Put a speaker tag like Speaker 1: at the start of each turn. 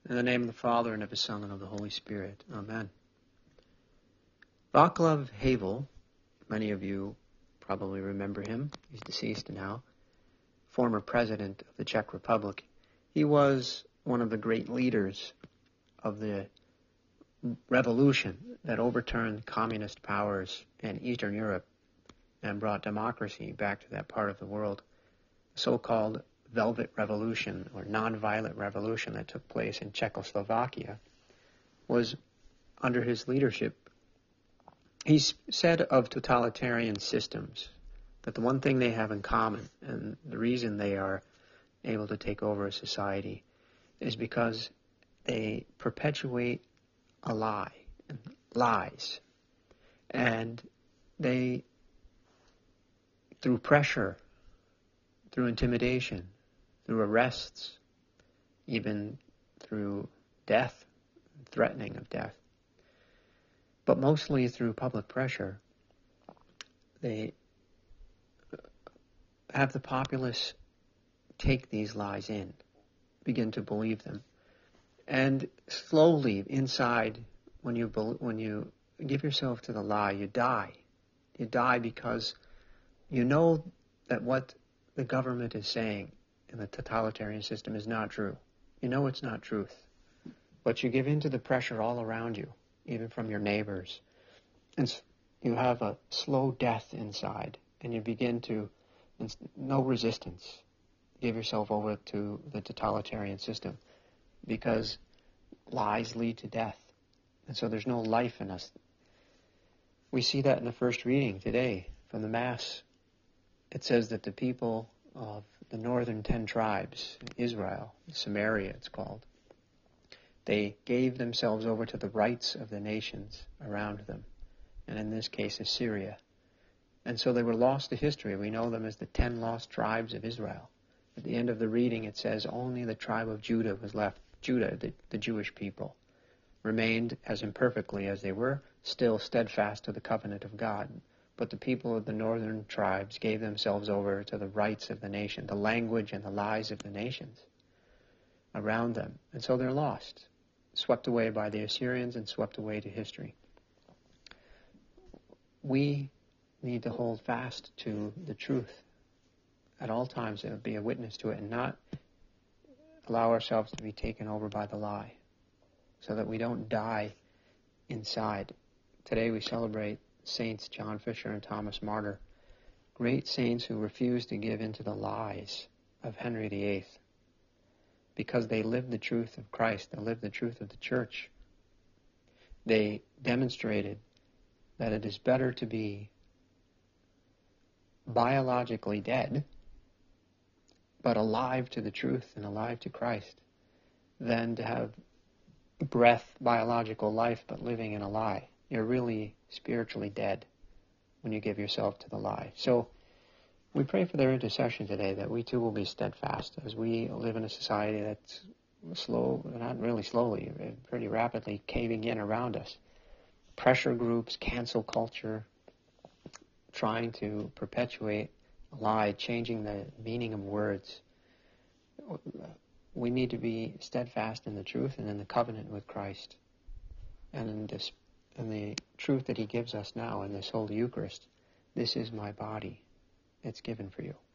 Speaker 1: In the name of the Father, and of the Son, and of the Holy Spirit. Amen. Václav Havel, many of you probably remember him. He's deceased now. Former president of the Czech Republic. He was one of the great leaders of the revolution that overturned communist powers in Eastern Europe and brought democracy back to that part of the world. The so-called Velvet Revolution, or non-violent revolution that took place in Czechoslovakia, was under his leadership. He said of totalitarian systems that the one thing they have in common, and the reason they are able to take over a society, is because they perpetuate a lie, and lies, and they, through pressure, through intimidation, through arrests, even through death, threatening of death, but mostly through public pressure, they have the populace take these lies in, begin to believe them. And slowly, inside, when you give yourself to the lie, you die. You die because you know that what the government is saying in the totalitarian system is not true. You know it's not truth. But you give in to the pressure all around you, even from your neighbors. And you have a slow death inside, and you begin to, no resistance, give yourself over to the totalitarian system, because lies lead to death. And so there's no life in us. We see that in the first reading today from the Mass. It says that the people of the northern 10 tribes, Israel, Samaria it's called, they gave themselves over to the rights of the nations around them, and in this case Assyria. And so they were lost to history. We know them as the 10 lost tribes of Israel. At the end of the reading it says only the tribe of Judah was left. Judah, the Jewish people, remained as imperfectly as they were, still steadfast to the covenant of God. But the people of the northern tribes gave themselves over to the rights of the nation, the language and the lies of the nations around them. And so they're lost, swept away by the Assyrians and swept away to history. We need to hold fast to the truth at all times, and be a witness to it, and not allow ourselves to be taken over by the lie, so that we don't die inside. Today we celebrate Saints John Fisher and Thomas Martyr, great saints who refused to give in to the lies of Henry VIII, because they lived the truth of Christ, they lived the truth of the Church. They demonstrated that it is better to be biologically dead, but alive to the truth and alive to Christ, than to have breath, biological life, but living in a lie. You're really spiritually dead when you give yourself to the lie. So we pray for their intercession today, that we too will be steadfast as we live in a society that's slow, not really slowly, pretty rapidly caving in around us. Pressure groups, cancel culture, trying to perpetuate a lie, changing the meaning of words. We need to be steadfast in the truth and in the covenant with Christ, and in the truth that he gives us now in this Holy Eucharist. This is my body. It's given for you.